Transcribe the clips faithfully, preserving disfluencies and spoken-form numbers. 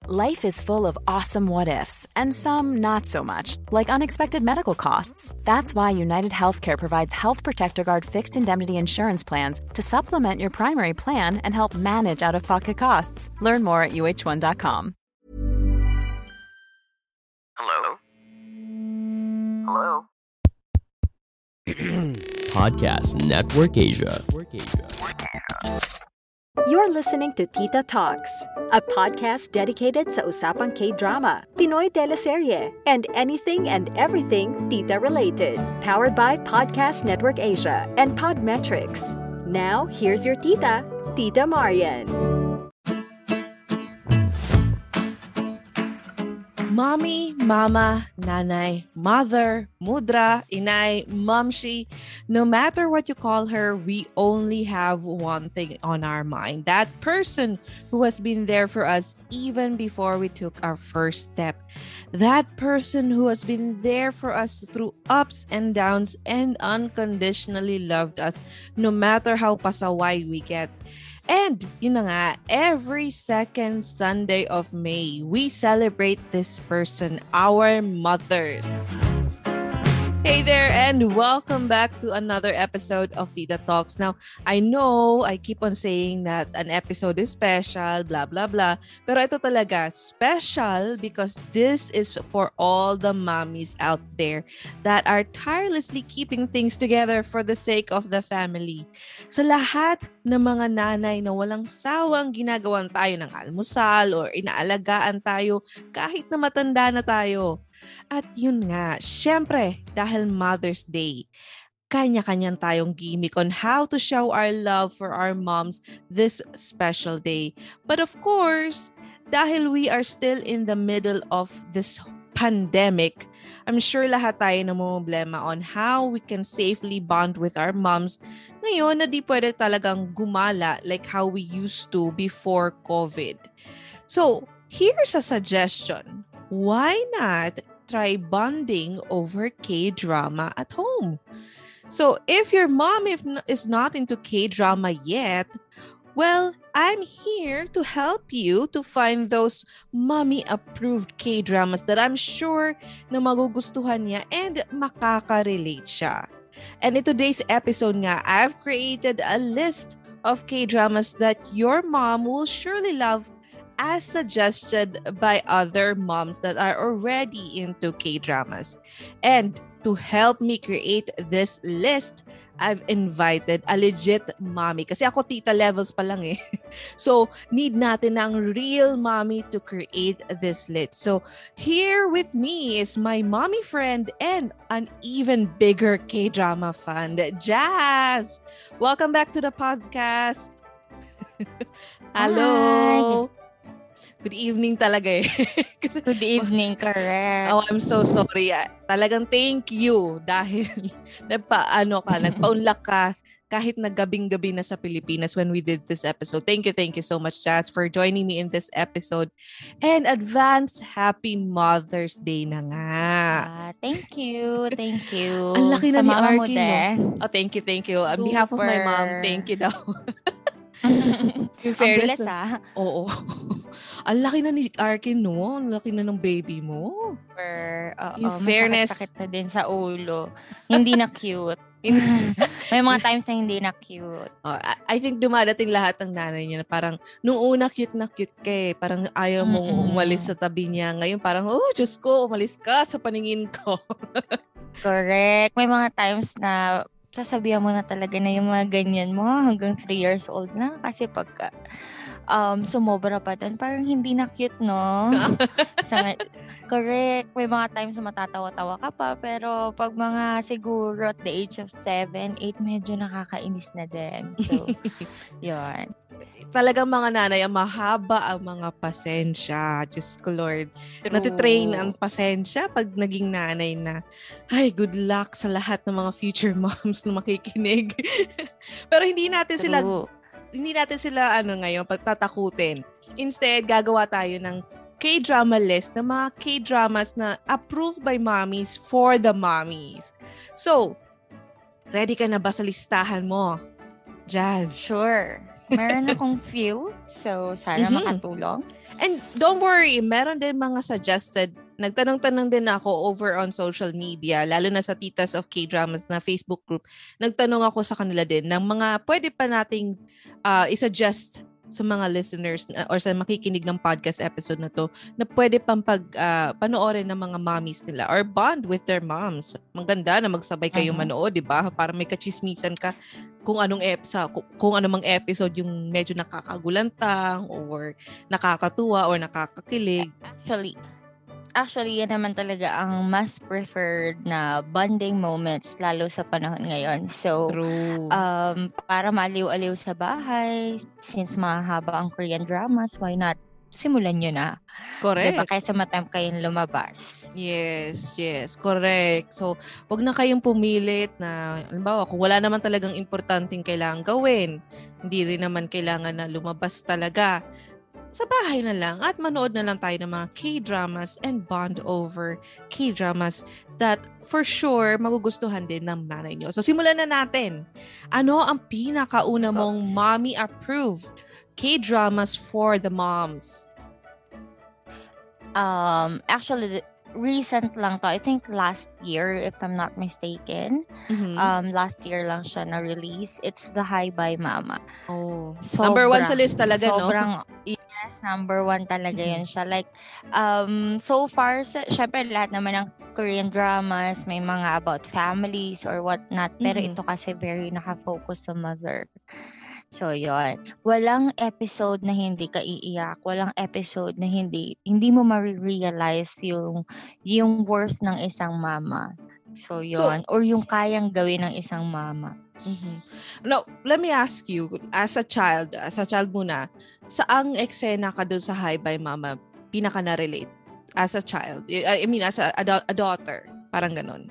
Life is full of awesome what-ifs, and some not so much, like unexpected medical costs. That's why United Healthcare provides Health Protector Guard fixed indemnity insurance plans to supplement your primary plan and help manage out-of-pocket costs. Learn more at U H one dot com. Hello? Hello? Podcast Network Asia. You're listening to Tita Talks, a podcast dedicated sa usapang K-drama, Pinoy teleserye, and anything and everything Tita-related. Powered by Podcast Network Asia and Podmetrics. Now, here's your tita, Tita Marian. Mommy, mama, nanay, mother, mudra, inay, momshi, no matter what you call her, we only have one thing on our mind. That person who has been there for us even before we took our first step. That person who has been there for us through ups and downs and unconditionally loved us no matter how pasaway we get. And, yun na nga, every second Sunday of May, we celebrate this person, our mothers. Hey there, and welcome back to another episode of Tita Talks. Now, I know I keep on saying that an episode is special, blah, blah, blah. Pero ito talaga, special because this is for all the mommies out there that are tirelessly keeping things together for the sake of the family. Sa lahat ng mga nanay na walang sawang ginagawan tayo ng almusal or inaalagaan tayo kahit na matanda na tayo. At yun nga, syempre, dahil Mother's Day, kanya-kanyan tayong gimmick on how to show our love for our moms this special day. But of course, dahil we are still in the middle of this pandemic, I'm sure lahat tayo namumblema on how we can safely bond with our moms ngayon na di pwede talagang gumala like how we used to before COVID. So, here's a suggestion. Why not try bonding over K-drama at home? So if your mom if, is not into K-drama yet, well, I'm here to help you to find those mommy-approved K-dramas that I'm sure na magugustuhan niya and makaka-relate siya. And in today's episode nga, I've created a list of K-dramas that your mom will surely love as suggested by other moms that are already into K-dramas. And to help me create this list, I've invited a legit mommy. Kasi ako tita levels pa lang eh. So, need natin ng real mommy to create this list. So, here with me is my mommy friend and an even bigger K-drama fan, Jazz! Welcome back to the podcast! Hello! Hi. Good evening talaga eh. Good evening, correct. Oh, I'm so sorry. Talagang thank you dahil nagpaano ka, nagpaunlak ka kahit naggabing-gabi na sa Pilipinas when we did this episode. Thank you, thank you so much, Jazz, for joining me in this episode. And advance happy Mother's Day na nga. Ah, thank you, thank you. Ang laki na sa ni mama mo Arkin, no? Oh, thank you, thank you. On behalf of my mom, thank you daw. In fairness, ang bilis, ah. Oo. Ang laki na ni Arkin, no? Ang laki na ng baby mo. Super. Uh, In uh, fairness, masakit na din sa ulo. Hindi na cute. May mga times na hindi na cute. Oh, I, I think dumadating lahat ng nanay niya na parang nung una cute na cute ka eh. Parang ayaw mong Mm-mm. umalis sa tabi niya. Ngayon parang, oh, Diyos ko, umalis ka sa paningin ko. Correct. May mga times na sasabihan mo na talaga na yung mga ganyan mo hanggang three years old na. Kasi pagka um, sumobra pa din, parang hindi na cute, no? Sa, correct. May mga times na matatawa-tawa ka pa. Pero pag mga siguro at the age of seven, eight, medyo nakakainis na din. So, yun. Talagang mga nanay, ang mahaba ang mga pasensya. Diyos ko, Lord. True. Natitrain ang pasensya pag naging nanay na. Ay, good luck sa lahat ng mga future moms na makikinig. Pero hindi natin True. sila, hindi natin sila ano ngayon, pagtatakutin. Instead, gagawa tayo ng K-drama list ng mga K-dramas na approved by mommies for the mommies. So, ready ka na ba sa listahan mo, Jazz? Sure. meron akong few. So, sana Mhm. makatulong. And don't worry, meron din mga suggested. Nagtanong-tanong din ako over on social media, lalo na sa Titas of K-Dramas na Facebook group. Nagtanong ako sa kanila din ng mga pwede pa nating uh, isuggest sa mga listeners na, or sa makikinig ng podcast episode na to na pwede pang pag uh, panoorin ng mga mommies nila or bond with their moms. Maganda na magsabay kayong Mhm. manood, di ba? Para may kachismisan ka kung anong episode, kung, kung anong mga episode yung medyo nakakagulantang or nakakatuwa or nakakakilig. Actually, actually, yan naman talaga ang mas preferred na bonding moments lalo sa panahon ngayon. So, True. um, para maliw-aliw sa bahay, since mahaba ang Korean dramas, why not simulan nyo na? Correct. Diba? Kaysa matempt kayong lumabas. Yes, yes. Correct. So, wag na kayong pumilit na, halimbawa, kung wala naman talagang importanteng kailangan gawin, hindi rin naman kailangan na lumabas talaga. Sa bahay na lang at manood na lang tayo ng mga K-dramas and bond over K-dramas that for sure magugustuhan din ng nanay nyo. So, simulan na natin. Ano ang pinakauna mong mommy-approved K-dramas for the moms? Um, actually, recent lang to. I think last year, if I'm not mistaken. Mhm. Um, last year lang siya na-release. It's The Hi Bye Mama. Oh. Sobrang, Number one sa list talaga, no? sobrang, yes, number one talaga Mhm. yun siya. Like, um, so far, sa, syempre lahat naman ng Korean dramas, may mga about families or whatnot. Pero Mhm. ito kasi very nakafocus sa mother. So, yun. Walang episode na hindi ka iiyak. Walang episode na hindi hindi mo ma-realize yung, yung worth ng isang mama. So, yun. Or yung kayang gawin ng isang mama. Mhm. Now, let me ask you, as a child, as a child muna, saang eksena ka doon sa Hi Bye Mama pinaka na-relate? As a child? I I mean, as a, a, da- a daughter. Parang ganun.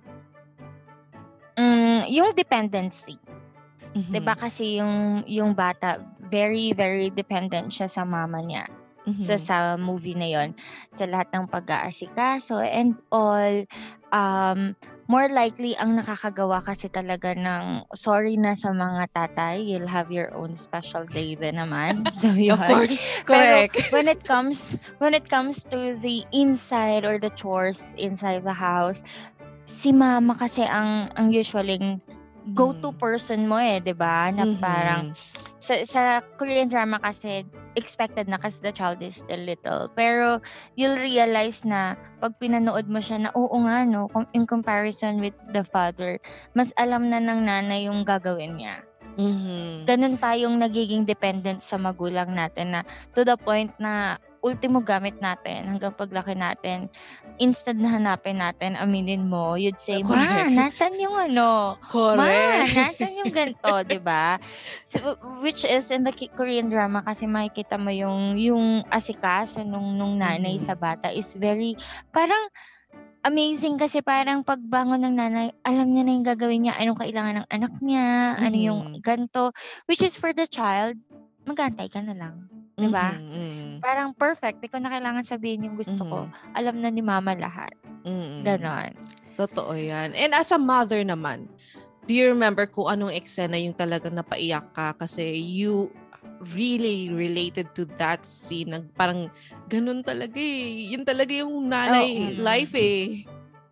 Mm, yung dependency. Mhm. 'Di ba kasi yung yung bata very very dependent siya sa mama niya. Mhm. Sa sa movie na yon, sa lahat ng pag-aasikaso and all, um more likely ang nakakagawa kasi talaga ng sorry na sa mga tatay, you'll have your own special day din naman. So yun. Of course. Pero Correct. when it comes when it comes to the inside or the chores inside the house, si mama kasi ang ang usually go-to Mm. person mo eh, 'di ba? Na Mhm. parang sa sa Korean drama kasi expected na kasi the child is still little. Pero you'll realize na pag pinanood mo siya na oo nga no, com- in comparison with the father, mas alam na ng nanay yung gagawin niya. Mhm. Ganun tayong nagiging dependent sa magulang natin na to the point na ultimo gamit natin hanggang paglaki natin, instead na hanapin natin, aminin mo, you'd say, Ma, Correct. nasan yung ano? Ma, Correct. nasan yung ganito, di ba? So, which is in the K- Korean drama kasi makikita mo yung yung asikaso nung nung nanay Mhm. sa bata is very parang amazing kasi parang pagbangon ng nanay, alam niya na yung gagawin niya, anong kailangan ng anak niya, ano yung Mhm. ganito, which is for the child, mag-aantay ka na lang. Di ba? Mhm. Mhm. Parang perfect. Di ko na kailangan sabihin yung gusto ko. Mhm. Alam na ni mama lahat. Mhm. Ganon. Totoo yan. And as a mother naman, do you remember kung anong eksena yung talagang napaiyak ka kasi you really related to that scene? Nag, parang ganun talaga eh. Yun talaga yung nanay Oo, mm. life eh.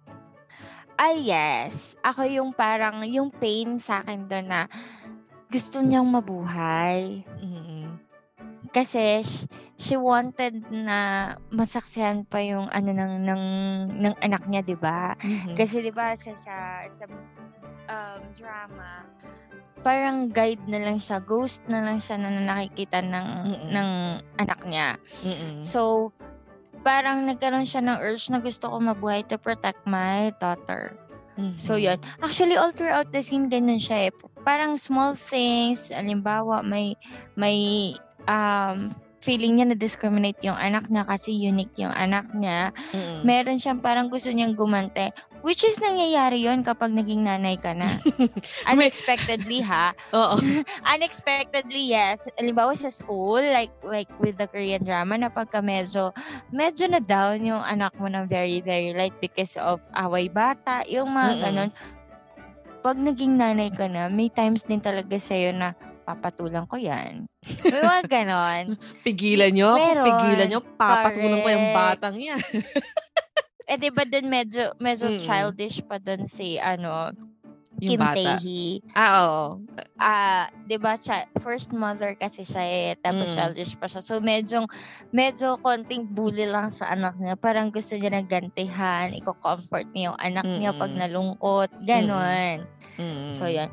Ay, yes. Ako yung parang, yung pain sa akin doon na gusto niyang mabuhay. Mhm. Kasi sh- she wanted na masaksihan pa yung ano ng ng ng anak niya, 'di ba? Mhm. Kasi 'di ba sa sa, sa um, drama, parang guide na lang siya, ghost na lang siya na nakikita ng Mm-mm. ng anak niya. Mhm. So parang nagkaroon siya ng urge na gusto ko mabuhay to protect my daughter. Mhm. So yun. Actually all throughout the scene ganun siya eh. Parang small things, halimbawa may may um feeling niya na discriminate yung anak niya kasi unique yung anak niya. Mhm. Meron siyang parang gusto niyang gumante, which is nangyayari yon kapag naging nanay ka na. Unexpectedly ha. Oo. Unexpectedly, yes. Halimbawa sa school, like like with the Korean drama, na pagka medyo, medyo na down yung anak mo ng very, very light because of away bata, yung mga Mm-mm. ganon. Pag naging nanay ka na, may times din talaga sa'yo na papatulan ko yan. May mga ganon. Pigilan nyo ako, Meron. pigilan nyo, papatulan ko yung Correct. batang yan. Eh, di ba dun medyo, medyo Mm-mm. childish pa dun si, ano, Yung Kim bata. Tae-hee. Ah, oo. Ah, 'di ba, chi- first mother kasi siya eh, tapos Mm. childish pa siya. So medyo medyo konting bully lang sa anak niya. Parang gusto niya na gantihan, i-comfort niya yung anak niya pag Mm-mm. nalungkot, ganon. Mm-mm. So 'yan.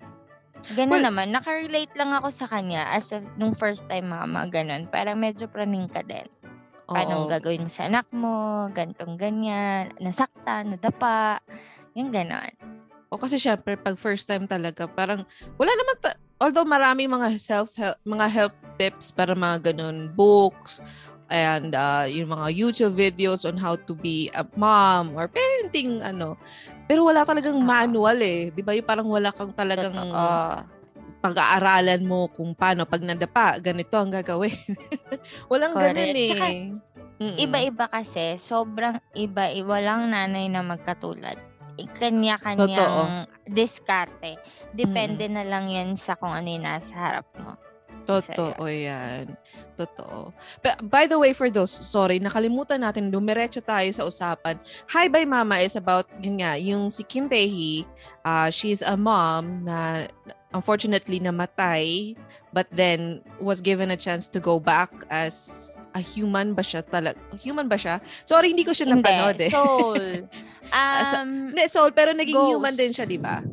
Ganon Well- naman, nakarelate lang ako sa kanya as of nung first time mama, ganon. Parang medyo praning ka din. Paano Oo. gagawin mo sa anak mo, gantong ganyan, nasaktan, nadapa, yung ganon. O kasi syempre, pag first time talaga, parang wala naman, ta- although maraming mga self-help, mga help tips para mga ganun, books, and uh, yung mga YouTube videos on how to be a mom or parenting, ano. Pero wala talagang Oo. manual eh. Di ba? Yung parang wala kang talagang Totoo. pag-aaralan mo kung paano, pag nadapa, ganito ang gagawin. Walang Correct. ganun eh. Tsaka, Mm-mm. Iba-iba kasi, sobrang iba, walang nanay na magkatulad. Totoo. Kanya-kanyang diskarte. Depende na lang yan sa kung ano yung nasa harap mo. Totoo yan. Totoo. But by the way, for those, sorry, nakalimutan natin, dumiretso tayo sa usapan. Hi Bye Mama is about, yun nga, yung si Kim Tae-hee, uh, she's a mom na unfortunately namatay, but then was given a chance to go back as a human ba siya talaga? Human ba siya? Sorry, hindi ko siya napanood Hindi, eh. soul. Asa- Um, Hindi, soul, pero naging Ghost. human din siya, di ba?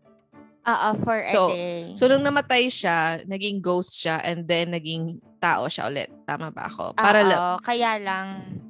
Oo, for a So, day. So, nung namatay siya, naging ghost siya, and then naging tao siya ulit. Tama ba ako? Para Oo, lang. kaya lang,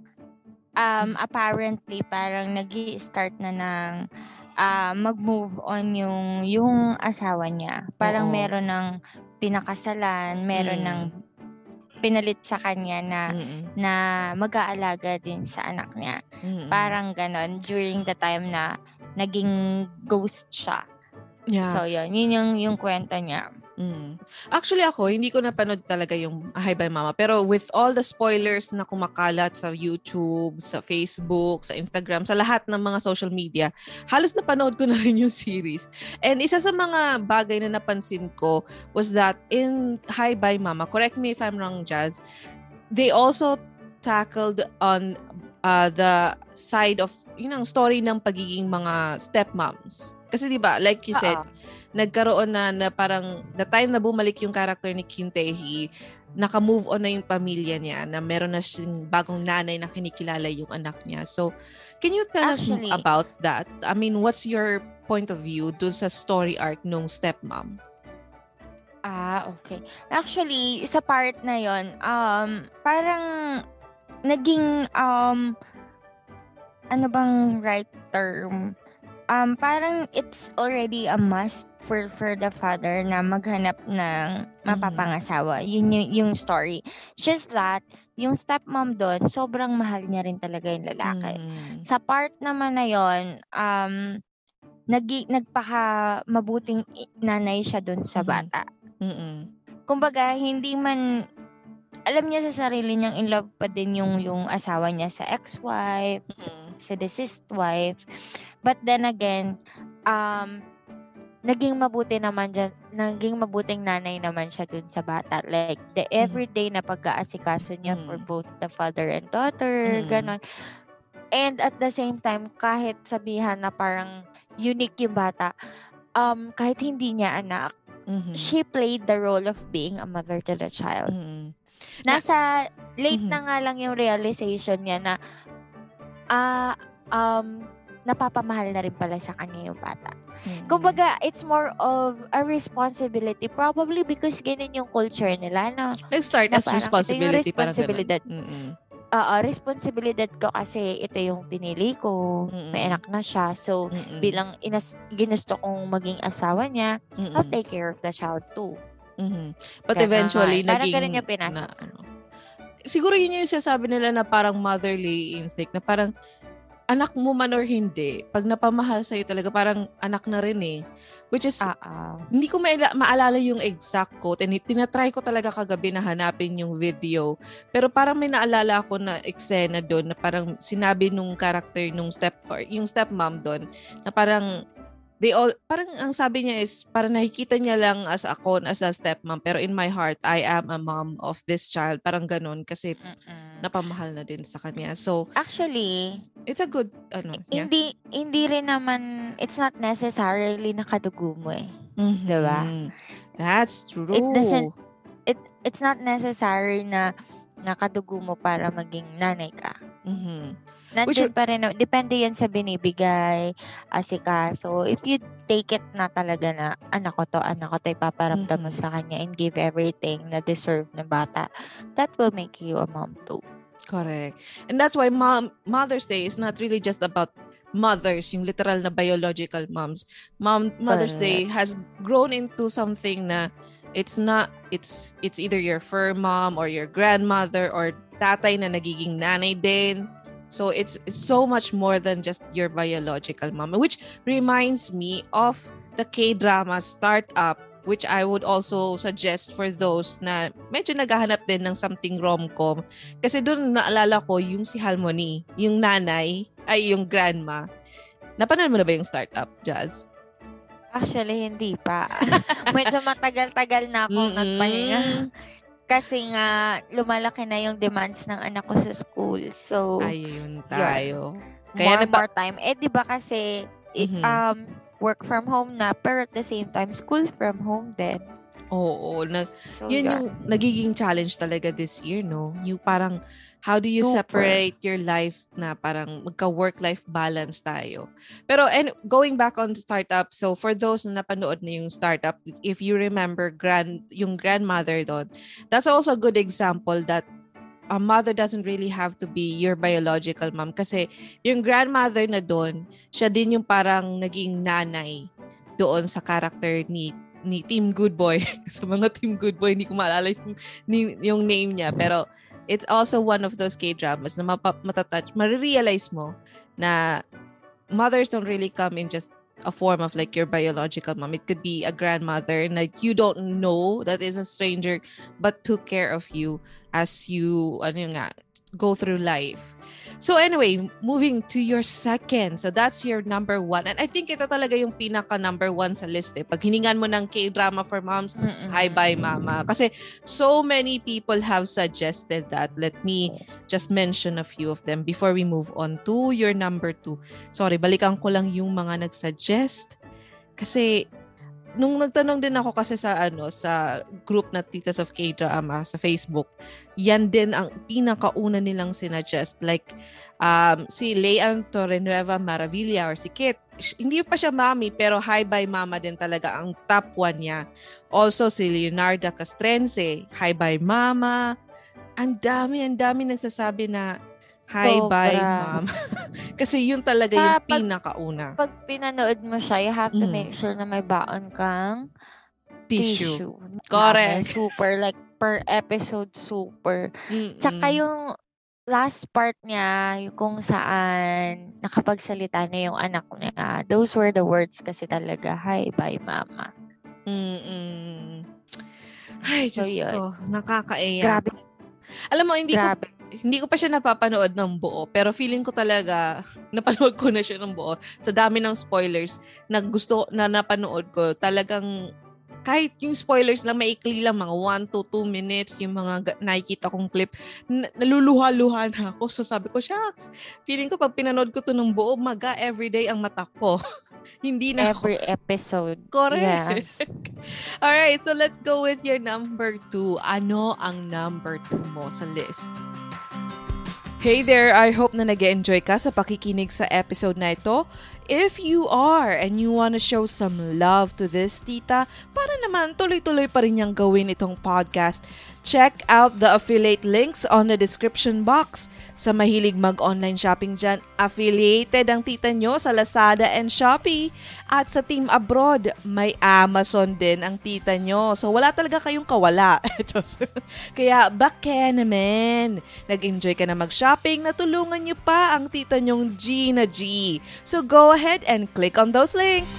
um, apparently, parang nag-i-start na ng uh, mag-move on yung, yung asawa niya. Parang Oo. meron ng pinakasalan, meron Mm. ng pinalit sa kanya na Mm-mm. na mag-aalaga din sa anak niya. Mm-mm. Parang ganon during the time na naging ghost siya. Yeah. So yun, yun yung, yung kwento niya. Mm. Actually ako, hindi ko napanood talaga yung Hi Bye Mama. Pero with all the spoilers na kumakalat sa YouTube, sa Facebook, sa Instagram, sa lahat ng mga social media, halos napanood ko na rin yung series. And isa sa mga bagay na napansin ko was that in Hi Bye Mama, correct me if I'm wrong, Jazz, they also tackled on uh, the side of, yun ang story ng pagiging mga stepmoms. Kasi di ba, like you said, Oo. nagkaroon na na parang the time na bumalik yung character ni Kim Tae-hee, naka-move on na yung pamilya niya, na meron na siyang bagong nanay na kinikilala yung anak niya. So, can you tell Actually, us about that? I mean, what's your point of view dun sa story arc nung stepmom? Ah, okay. Actually, sa part na yon, um, parang naging, um, ano bang right term? Um, parang it's already a must for for the father na maghanap ng mapapangasawa. Yun yung, yung story. Just that, yung stepmom doon, sobrang mahal niya rin talaga yung lalaki. Mm. Sa part naman na yon, um, nagi, nagpaka mabuting i- nanay siya doon sa Mhm. bata. Mm-mm. Kumbaga, hindi man, alam niya sa sarili niyang in love pa din yung, yung asawa niya sa ex-wife, Mm. sa deceased wife. But then again, um, naging mabuti naman dyan, naging mabuting nanay naman siya dun sa bata. Like, the everyday na pag-aasikaso niya Mm. for both the father and daughter, Mm. ganon. And at the same time, kahit sabihan na parang unique yung bata, um, kahit hindi niya anak, Mhm. she played the role of being a mother to the child. Mm. Nasa, late Mhm. na nga lang yung realization niya na, ah, um, napapamahal na rin pala sa kanya yung bata. Mm. Kumbaga, it's more of a responsibility. Probably because ganun yung culture nila, no? Let's start na as parang ito yung responsibility. Parang responsibilidad. ganun. Mm-mm. Oo, responsibilidad ko kasi ito yung pinili ko. Mm-mm. May anak na siya. So, Mm-mm. bilang inas ginusto kong maging asawa niya, Mm-mm. I'll take care of the child too. Mhm. But Ganon. eventually, Parang naging... ganun yung pinasok. na, ano, siguro yun yung sinasabi nila na parang motherly instinct, na parang anak mo man or hindi, pag napamahal sa'yo talaga, parang anak na rin eh. Which is, Oo. hindi ko maila- maalala yung exact quote, and tinatry ko talaga kagabi na hanapin yung video. Pero parang may naalala ako na eksena doon, na parang sinabi nung character nung step, or yung stepmom doon, na parang they all, parang ang sabi niya is, parang nakikita niya lang as ako, as a stepmom, pero in my heart, I am a mom of this child. Parang ganun, kasi Mm-mm. napamahal na din sa kanya. So, Actually, it's a good, ano, yeah. hindi hindi rin naman, it's not necessarily nakadugo mo eh. Mhm. Diba? That's true. It doesn't, it it's not necessary na nakadugo mo para maging nanay ka. Mhm. Nandun Which- pa rin, depende yan sa binibigay, asikaso. If you take it na talaga na, anak ko to, anak ko to, ipaparamdam mo Mhm. sa kanya and give everything na deserve ng bata, that will make you a mom too. Correct. And that's why mom, Mother's Day is not really just about mothers, yung literal na biological moms. Mom, Mother's Day has grown into something na it's not, it's it's either your fur mom or your grandmother or tatay na nagiging nanay din. So it's, it's so much more than just your biological mom. Which reminds me of the K-drama Startup, which I would also suggest for those na medyo naghahanap din ng something rom-com. Kasi doon naalala ko yung si Harmony, yung nanay, ay yung grandma. Napanood mo na ba yung Startup, Jazz? Actually, hindi pa. Medyo matagal-tagal na akong Mm-mm. nagpahinga. Kasi nga, lumalaki na yung demands ng anak ko sa school. So, Ayun tayo. more, Kaya napa- more time. Eh, di ba kasi, it, Mhm. um, work from home na, pero at the same time, school from home din. Oo, nag, So, yun yeah. yung nagiging challenge talaga this year, no? Yung parang, how do you Super. separate your life na parang magka-work-life balance tayo? Pero, and going back on Startup, so for those na napanood na yung Startup, if you remember grand, yung grandmother doon, that's also a good example that a mother doesn't really have to be your biological mom. Kasi yung grandmother na doon, siya din yung parang naging nanay doon sa character ni ni Team Good Boy. Sa mga Team Good Boy, hindi ko maalala yung, ni- yung name niya. Pero it's also one of those K-dramas na mapa- matatouch, marirealize mo na mothers don't really come in just a form of like your biological mom. It could be a grandmother and like you don't know that is a stranger but took care of you as you ano nga, go through life. So anyway, moving to your second. So that's your number one. And I think ito talaga yung pinaka number one sa list eh. Pag hiningan mo ng K-drama for moms, Mm-mm. Hi Bye Mama. Kasi so many people have suggested that. Let me just mention a few of them before we move on to your number two. Sorry, balikan ko lang yung mga nag-suggest. Kasi nung nagtanong din ako kasi sa ano sa group na Titas of K-drama sa Facebook, yan din ang pinakauna nilang sinuggest. Like um, si Leanne Torrenueva Maravilla or si Kit. Hindi pa siya mami pero Hi Bye Mama din talaga ang top one niya. Also si Leonarda Castrense, Hi Bye Mama. Ang dami, ang dami nagsasabi na Hi Sobra. Bye Mama. Kasi yun talaga Sa yung pag- pinakauna. Pag pinanood mo siya, you have to Mm. make sure na may baon kang Tissue. tissue. Correct. Dami, super. Like, per episode, super. Mm-mm. Tsaka yung last part niya, yung kung saan nakapagsalita na yung anak niya, those were the words kasi talaga, Hi, bye, mama. Mm-mm. Ay, So, Diyos yun. ko. Nakakaiyak. Grabe, Alam mo, hindi ko grabe. hindi ko pa siya napapanood ng buo, pero feeling ko talaga napanood ko na siya ng buo. Sa dami ng spoilers na gusto na napanood ko, talagang kahit yung spoilers lang, maikli lang, mga one to two minutes, yung mga ga- nakikita kong clip, n- naluluha-luha na ako. So sabi ko, shucks, feeling ko pag pinanood ko to ng buo, maga everyday ang mata ko. Hindi na ako. Every episode. Correct. Yes. Alright, so let's go with your number two. Ano ang number two mo sa list? Hey there! I hope na nag-enjoy ka sa pakikinig sa episode na ito. If you are and you wanna show some love to this tita, para naman tuloy-tuloy pa rin niyang gawin itong podcast, check out the affiliate links on the description box. Sa mahilig mag-online shopping dyan, affiliated ang tita nyo sa Lazada and Shopee. At sa team abroad, may Amazon din ang tita nyo. So wala talaga kayong kawala. Kaya baka naman, nag-enjoy ka na mag-shopping, natulungan nyo pa ang tita nyong G na G. So go ahead and click on those links.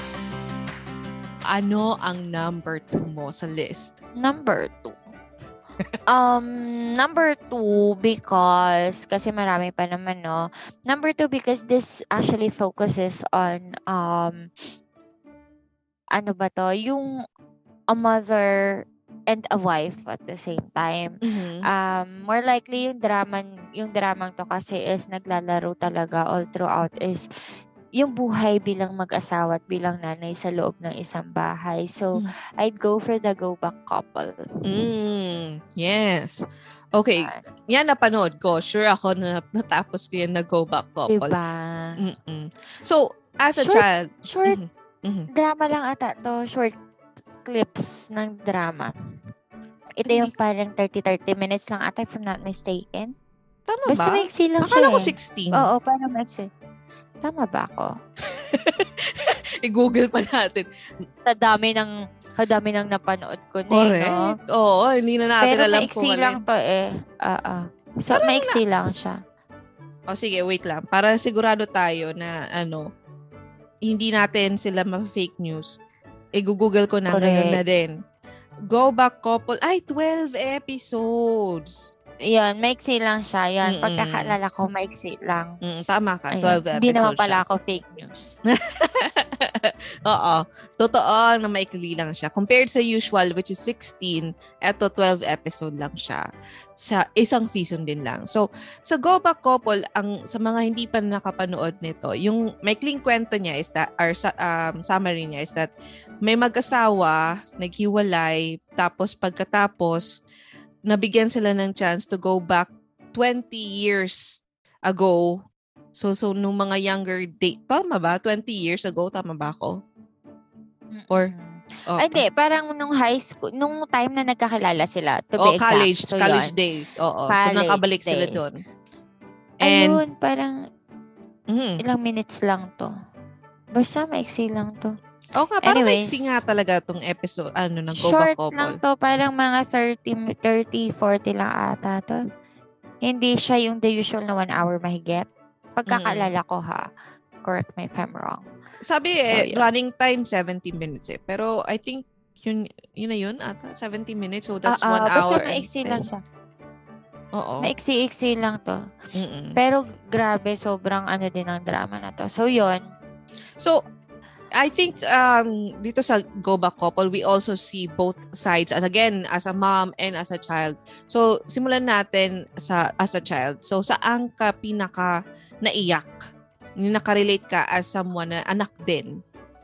Ano ang number two mo sa list? Number two. Um, number two, because, kasi marami pa naman, no? Number two, because this actually focuses on, um, ano ba to? Yung a mother and a wife at the same time. Mhm. Um, more likely yung drama, yung dramang to kasi is naglalaro talaga all throughout is yung buhay bilang mag-asawa at bilang nanay sa loob ng isang bahay. So, Mm. I'd go for the go back couple. Mm, yes. Okay, Yan. yan napanood ko. Sure ako na natapos ko yan na go back couple. Diba? Mm-mm. So, as a Short- child, Short Mhm. Mhm. drama lang ata to. Short clips ng drama. Ito Hindi yung parang thirty to thirty minutes lang ata if I'm not mistaken. tama Basta ba? maiksi lang Akala siya ko eh. sixteen. Oo, parang maiksi. Tama ba ako? I-google pa natin. Sa dami ng sa dami ng napanood ko na, no? Correct. Oo, hindi na natin Pero alam maiksi kung lang alin. to eh. Oo. So, maiksi lang siya. O sige, wait lang. Para sigurado tayo na ano, hindi natin sila ma-fake news. I-google ko na Correct. ngayon na din. Go back couple. Ay, twelve episodes. Yan, maiksi lang siya. Yan, Mm-mm. pagkakaalala ko, maiksi lang. Mm, tama ka, Ayun. twelve Hindi naman episodes pala siya. ako fake news. Oo. Totoo na maikli lang siya. Compared sa usual, which is sixteen, eto twelve episode lang siya. Sa isang season din lang. So, sa Go Back Couple, ang, sa mga hindi pa nakapanood nito, yung maikling kwento niya is that, or um, summary niya is that may mag-asawa, naghiwalay, tapos pagkatapos, nabigyan sila ng chance to go back twenty years ago. So, so nung mga younger date, tama ba? twenty years ago, tama ba ako? Or, oh, Ay, hindi. Parang nung high school, nung time na nagkakilala sila, to oh, be exact. college, So, college yun. days. Oo. So, College nakabalik sila days. doon. And, Ayun, parang mhm. ilang minutes lang to. Basta maiksi lang to. Oo nga, parang Anyways, maiksi nga talaga tong episode, ano, ng Go Back short lang Couple. to. Parang mga thirty, forty lang ata to. Hindi siya yung the usual na one hour mahigit. Pagkakaalala ko ha. Correct me if I'm wrong. Sabi So, eh, yun. running time seventy minutes eh. Pero I think yun yun na yun ata, seventy minutes. So that's Ah, one ah, hour basta and maiksi lang ten. siya. Oo. Maiksi-iksi lang to. Mm-mm. Pero grabe, sobrang ano din ang drama na to. So, yun. So, I think um dito sa Go Back Couple, we also see both sides as again as a mom and as a child. So, simulan natin sa as a child. So, saan ka pinaka naiyak? Nakarelate ka as someone na anak din?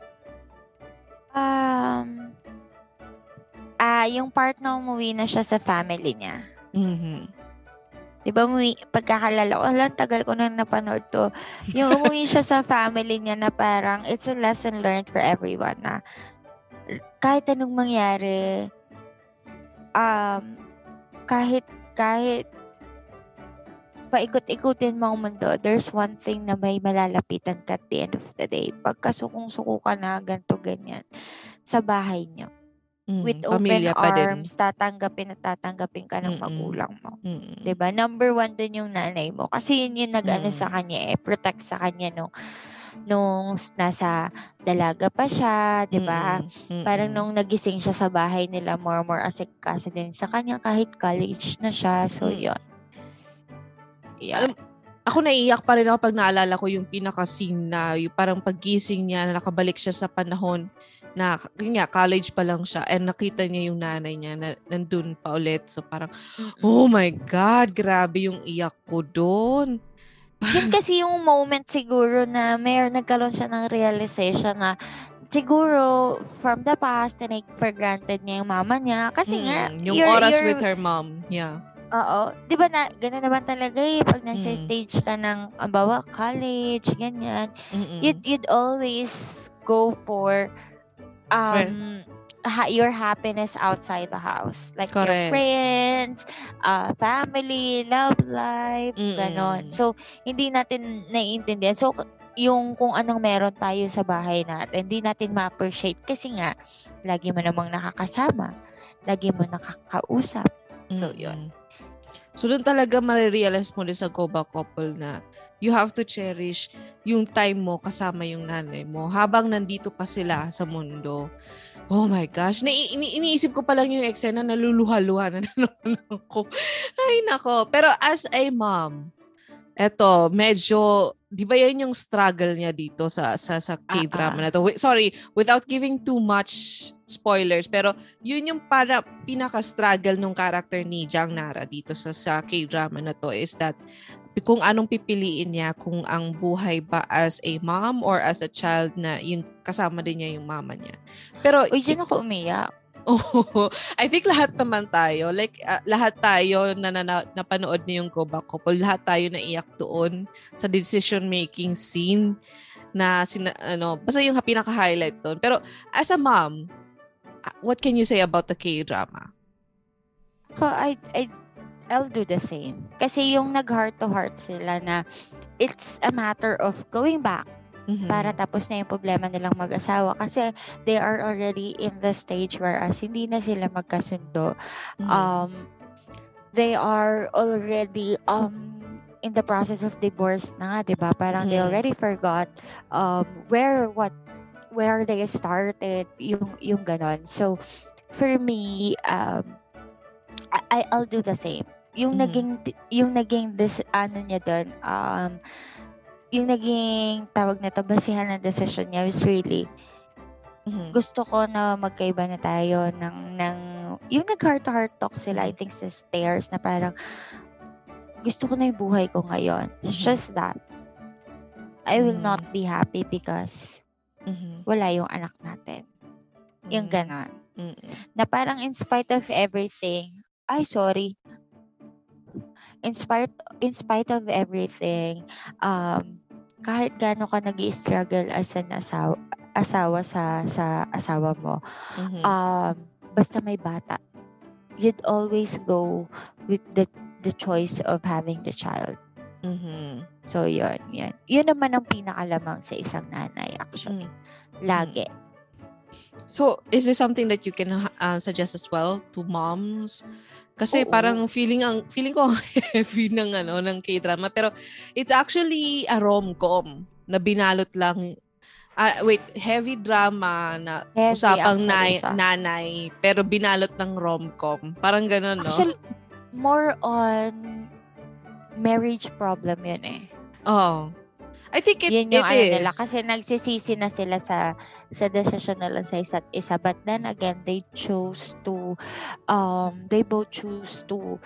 Um, ah, yung part na umuwi na siya sa family niya. Mhm. Di ba, umuwi, pagkakalala ko, alam, tagal ko nang napanood to. Yung umuwi siya sa family niya na parang, it's a lesson learned for everyone na kahit anong mangyari, um, kahit, kahit paikot-ikutin mo ang mundo, there's one thing na may malalapitan ka at the end of the day. Pagka sukong-suko ka na, ganito, ganyan, sa bahay niyo. Mm, With open pamilya pa din. arms, tatanggapin at tatanggapin ka ng Mm-mm. magulang mo. Mm-mm. 'Di ba? Number one dun yung nanay mo. Kasi yun yung nag-ano Mm. sa kanya eh, protect sa kanya nung, nung nasa dalaga pa siya, 'di ba? Mm-mm. Parang Mm-mm. nung nagising siya sa bahay nila, more more asikaso din sa kanya kahit college na siya. So, Mm. yun. Yan. Alam- Ako naiiyak pa rin ako pag naalala ko yung pinaka-scene na yung parang paggising niya na nakabalik siya sa panahon na yun nga, college pa lang siya and nakita niya yung nanay niya na nandun pa ulit. So parang, Mm-mm. oh my God, grabe yung iyak ko doon. Yun kasi yung moment siguro na may nagkaroon siya ng realization na siguro from the past, tinake for granted niya yung mama niya. Kasi nga, Mm, yung you're- oras you're- with her mom. Yeah. Oo. Di ba na, gano'n naman talaga eh. Pag nasa Mm. stage ka ng, ambawa, college, ganyan, Mm-mm. you'd, you'd always go for um ha- your happiness outside the house. Like Correct. your friends, uh, family, love life, Mm-mm. gano'n. So, hindi natin naiintindihan. So, yung kung anong meron tayo sa bahay natin, hindi natin ma-appreciate kasi nga, lagi mo namang nakakasama. Lagi mo nakakausap. So, Mm-mm. yun. So, doon talaga marirealize mo din sa Go Back Couple na you have to cherish yung time mo kasama yung nanay mo habang nandito pa sila sa mundo. Oh my gosh. Na, ini, iniisip ko pa lang yung eksena, naluluha-luha na naman ako. Ay, nako. Pero as a mom, eto, medyo, di ba yan yung struggle niya dito sa sa, sa K-drama uh-uh. na to? Sorry, without giving too much spoilers, pero yun yung para pinaka-struggle nung character ni Jang Nara dito sa, sa K-drama na to is that kung anong pipiliin niya, kung ang buhay ba as a mom or as a child na yung kasama din niya yung mama niya. Pero, uy, dyan ako umiyak. Oh, I think lahat naman tayo, like uh, lahat tayo na, na, na napanood niyo yung Go Back Couple, lahat tayo naiyak doon sa decision making scene na sina, ano, basta yung pinaka-highlight doon. Pero as a mom, what can you say about the K-drama? Oh, I I I'll do the same. Kasi yung nag-heart to heart sila na it's a matter of going back. Mm-hmm. Para tapos na yung problema nilang mag-asawa kasi they are already in the stage whereas hindi na sila magkasundo. Mm-hmm. Um, they are already um in the process of divorce na, 'di ba? Parang mm-hmm. they already forgot um where what where they started yung yung ganon. So for me um I I'll do the same. Yung mm-hmm. naging yung naging this ano niya doon um yung naging tawag na to, basihan ng decision niya was really mm-hmm. gusto ko na magkaiba na tayo ng, ng yung nag-heart to heart talk sila, I think sa stairs na parang gusto ko na yung buhay ko ngayon. It's mm-hmm. just that I will mm-hmm. not be happy because mm-hmm. wala yung anak natin. Mm-hmm. Yung ganon. Mm-hmm. Na parang in spite of everything, ay sorry, in spite in spite of everything, um kahit gaano ka nag-i-struggle as an asawa, asawa sa sa asawa mo, mm-hmm. um basta may bata, you'd always go with the the choice of having the child. Mm-hmm. So yun, yun. Yun naman ang pinakalamang sa isang nanay actually. Mm-hmm. Lagi. So, is this something that you can uh, suggest as well to moms? Kasi Oo. parang feeling ang feeling ko heavy ng ano ng K-drama, pero it's actually a rom-com na binalot lang uh, wait, heavy drama na heavy, usapang na- nanay pero binalot ng rom-com. Parang gano'n, no? Actually, more on marriage problem yun eh. Oh. I think it, yun yung it ano is. Nila, kasi nagsisisi na sila sa sa decision nila sa isa't isa. But then again, they chose to, um, they both choose to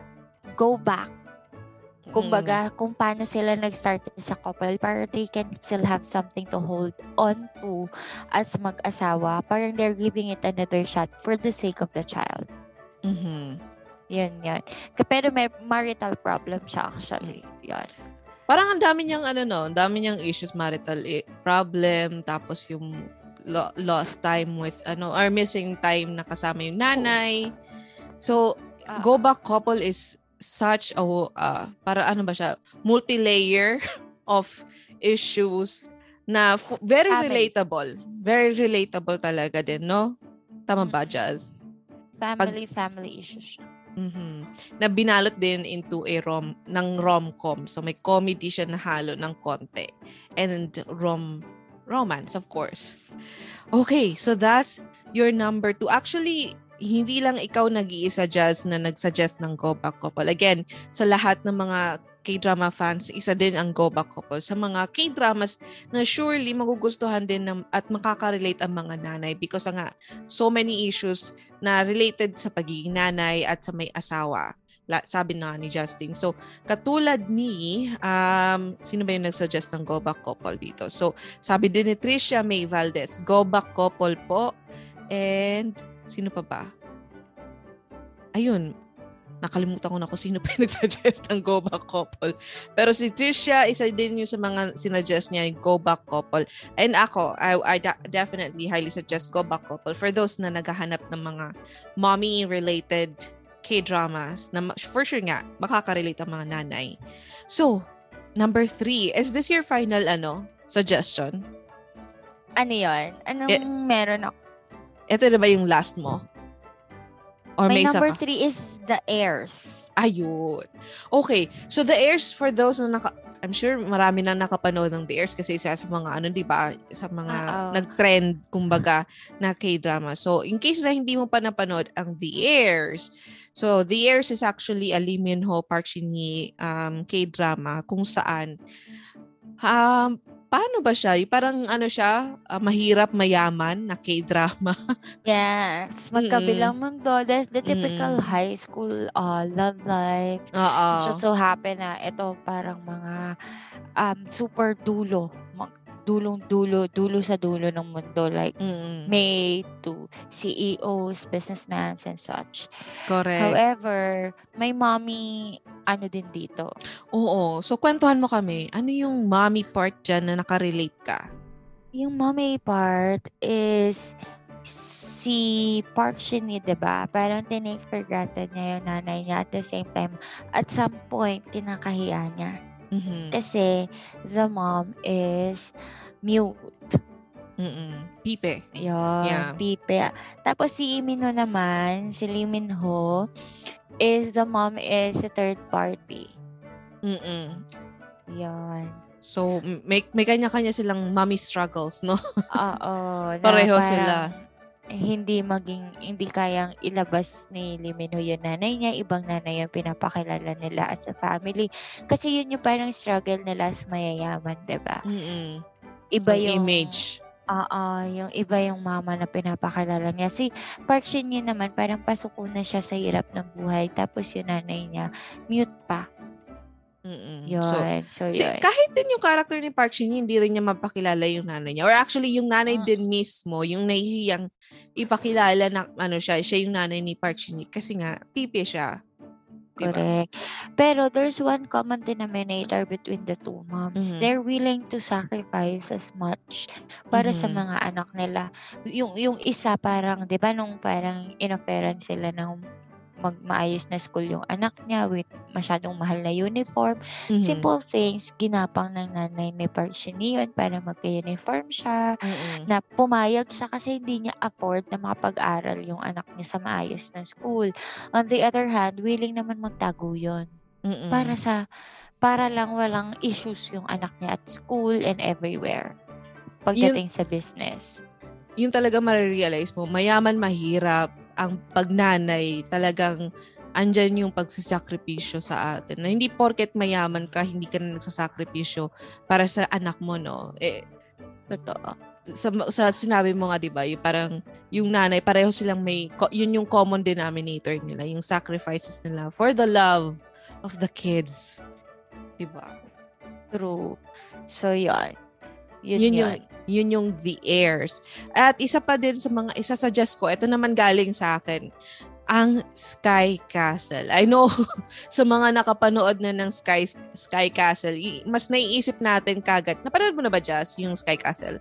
go back. Kumbaga, mm. kung paano sila nag-start sa couple, para they can still have something to hold on to as mag-asawa. Parang they're giving it another shot for the sake of the child. Mm-hmm. Yun, yun. Pero may marital problem siya actually. Yun. Parang ang dami niyang ano no, ang dami niyang issues, marital problem, tapos yung lo- lost time with ano or missing time na kasama yung nanay. So, uh, Go Back Couple is such a uh, para ano ba siya, multi-layer of issues na f- very family. relatable. Very relatable talaga din, no? Tama ba, Jazz? Family, Pag- family issues. Mm-hmm. Na binalot din into a rom ng rom-com. So may comedy siya na halo ng konti. And rom romance, of course. Okay, so that's your number two. Actually, hindi lang ikaw nag-iisa, Jazz, na nag-suggest ng Go Back Couple. Again, sa lahat ng mga K-drama fans, isa din ang Go Back Couple. Sa mga K-dramas na surely magugustuhan din ng, at makaka-relate ang mga nanay because nga, so many issues na related sa pagiging nanay at sa may asawa. Sabi na ni Justin. So, katulad ni, um, sino ba yung nag-suggest ng Go Back Couple dito? So, sabi din ni Tricia May Valdez, Go Back Couple po. And, sino pa ba? Ayun, nakalimutan ko na kung sino pa yung nag-suggest ng Go Back Couple. Pero si Tricia, isa din yung sa mga sinuggest niya, yung Go Back Couple. And ako, I, I da- definitely highly suggest Go Back Couple for those na naghahanap ng mga mommy-related K-dramas na for sure nga, makaka-relate ang mga nanay. So, number three, is this your final ano suggestion? Ano yun? Anong it, meron ako? Ito na ba yung last mo? Or My may number saka? three is The Heirs. Ayun. Okay. So The Heirs, for those na naka, I'm sure marami na nakapanood ng The Heirs kasi isa sa mga ano, di ba? Sa mga Uh-oh. nag-trend, kumbaga, na K-drama. So, in case na hindi mo pa napanood ang The Heirs, so The Heirs is actually a Lee Min-ho, Park Shin-hye um, K-drama kung saan um, paano ba siya? Parang ano siya, uh, mahirap mayaman na K-drama. Yes. Magkabilang Mm-mm. mundo. That's the typical Mm-mm. high school uh, love life. Oo. It just so happen na ito parang mga um, super dulo. Mag, dulong-dulo, dulo sa dulo ng mundo. Like, Mm-mm. made to C E Os, businessmen, and such. Correct. However, may mommy ano din dito. Oo. So, kwentuhan mo kami. Ano yung mommy part dyan na nakarelate ka? Yung mommy part is si Park Shin-hye, diba? Parang tinake for granted niya yung nanay niya. At the same time, at some point, kinakahiya niya. Mm-hmm. Kasi the mom is mute. Mm-mm. Pipe. Yun, Yeah. pipe. Tapos si Lee Min-ho naman, si Lee Min-ho, is the mom is a third party. Mm-mm. Yun. So, may, may kanya-kanya silang mommy struggles, no? Oo. na Pareho parang sila. Hindi maging, hindi kayang ilabas ni Lee Min-ho yung nanay niya. Ibang nanay yung pinapakilala nila as a family. Kasi yun yung parang struggle nila as mayayaman, diba? Mm-mm. Iba Ang yung image. Oo, yung iba yung mama na pinapakilala niya. Si Park Shin-hye naman, parang pasuko na siya sa hirap ng buhay. Tapos yung nanay niya, mute pa. Mm-mm. Yun. So, so si, yun. kahit din yung character ni Park Shin-hye, hindi rin niya mapakilala yung nanay niya. Or actually, yung nanay Mm. din mismo, yung nahihiyang ipakilala na ano siya, siya yung nanay ni Park Shin-hye. Kasi nga, pipi siya. Diba? Correct. Pero there's one common denominator between the two moms. Mhm. They're willing to sacrifice as much para sa Mhm. mga anak nila. Yung yung isa parang, 'di ba, nung parang inoferan sila ng magmaayos na school yung anak niya with masyadong mahal na uniform. Mhm. Simple things, ginapang ng nanay ni Park Shin-hye yun para magka-uniform siya. Mm-mm. Na pumayag siya kasi hindi niya afford na makapag-aral yung anak niya sa maayos na school. On the other hand, willing naman magtago yun. Mm-mm. Para sa, para lang walang issues yung anak niya at school and everywhere. Pagdating sa business. Yun talaga marirealize mo, mayaman, mahirap, ang pagnanay, talagang andyan yung pagsasakripisyo sa atin. Na hindi porket mayaman ka, hindi ka na nagsasakripisyo para sa anak mo, no? Eh, Totoo. sa, sa sinabi mo nga, di ba, yung parang yung nanay, pareho silang may, yun yung common denominator nila, yung sacrifices nila for the love of the kids. Di ba? True. So, yun. Yun, Yun, yun. yung yun yung The Heirs. At isa pa din sa mga isa-suggest ko, ito naman galing sa akin, ang Sky Castle. I know, sa mga nakapanood na ng Sky Sky Castle, mas naiisip natin kagad. Napanood mo na ba, Jazz, yung Sky Castle?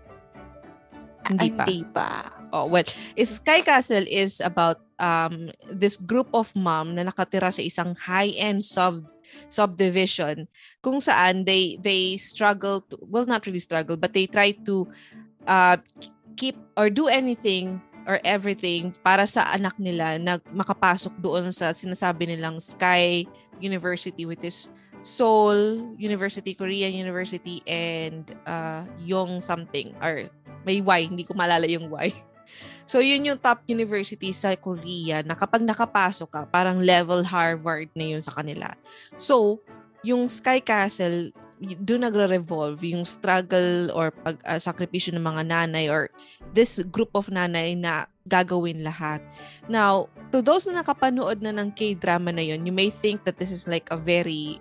Hindi pa. Hindi pa. Oh, well, is Sky Castle is about um this group of mom na nakatira sa isang high-end sub subdivision kung saan they they struggle to, well, not really struggle, but they try to uh keep or do anything or everything para sa anak nila na makapasok doon sa sinasabi nilang Sky University, which is Seoul University, Korean University, and uh Yong something, or may Y, hindi ko maalala yung Y. So, yun yung top university sa Korea na kapag nakapasok ka, parang level Harvard na yun sa kanila. So, yung Sky Castle, doon nagre-revolve yung struggle or pag uh, sakripisyo ng mga nanay or this group of nanay na gagawin lahat. Now, to those na nakapanood na ng K-drama na yun, you may think that this is like a very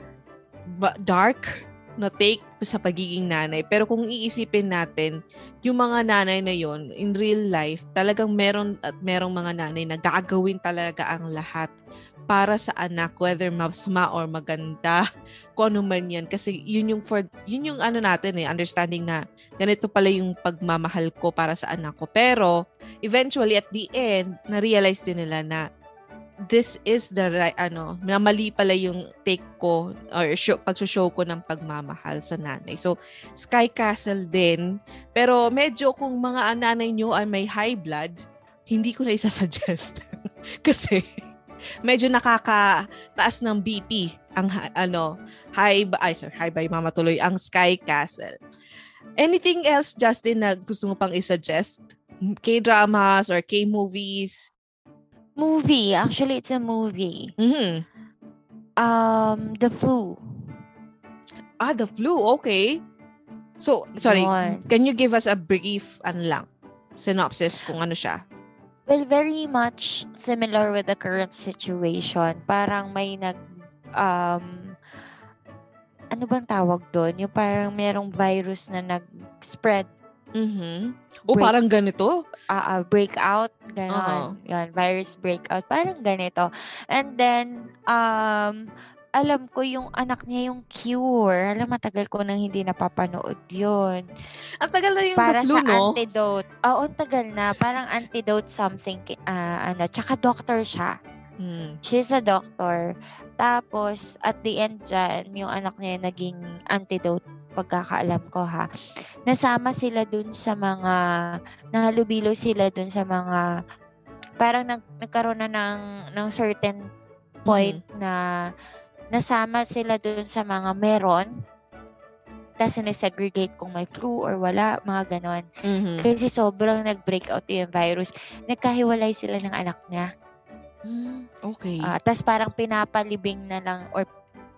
dark na take sa pagiging nanay. Pero kung iisipin natin, yung mga nanay na yon in real life, talagang meron at merong mga nanay na gagawin talaga ang lahat para sa anak, whether masama or maganda, kung ano man yan. Kasi yun yung, for, yun yung ano natin eh, understanding na ganito pala yung pagmamahal ko para sa anak ko. Pero, eventually, at the end, na-realize din nila na this is the right, ano, na mali pala yung take ko or show, pag-show ko ng pagmamahal sa nanay. So, Sky Castle din. Pero medyo kung mga nanay nyo ay may high blood, hindi ko na isasuggest. Kasi, medyo nakakataas ng B P ang ha- ano, high ba, ay sorry, high by mama tuloy ang Sky Castle. Anything else, Justin, na gusto mo pang i-suggest? K-dramas or K-movies? Movie. Actually, it's a movie. Mhm. Um, The Flu. Ah, The Flu. Okay. So, sorry. Yun. Can you give us a brief, ano lang, synopsis kung ano siya? Well, very much similar with the current situation. Parang may nag, um, ano bang tawag doon? Yung parang merong virus na nag-spread. Mhm. O Break- parang ganito? Uh, uh, breakout. Oo. Ganon. Yan, virus breakout. Parang ganito. And then, um, alam ko yung anak niya yung cure. Alam, matagal ko nang hindi napapanood yun. Ang tagal na yung Para The Flu, sa no? antidote. Oo, ang tagal na. Parang antidote something. Uh, ano, tsaka doctor siya. Hmm. She's a doctor. Tapos, at the end dyan, yung anak niya yung naging antidote, pagkakaalam ko ha. Nasama sila dun sa mga, nahalubilo sila dun sa mga, parang nag, nagkaroon na ng, ng certain point Mhm. na nasama sila dun sa mga meron. Tapos sinesegregate kung may flu or wala, mga ganon. Mhm. Kasi sobrang nag-break out yung virus. Nagkahiwalay sila ng anak niya. Hmm, okay. Uh, Tapos parang pinapalibing na lang or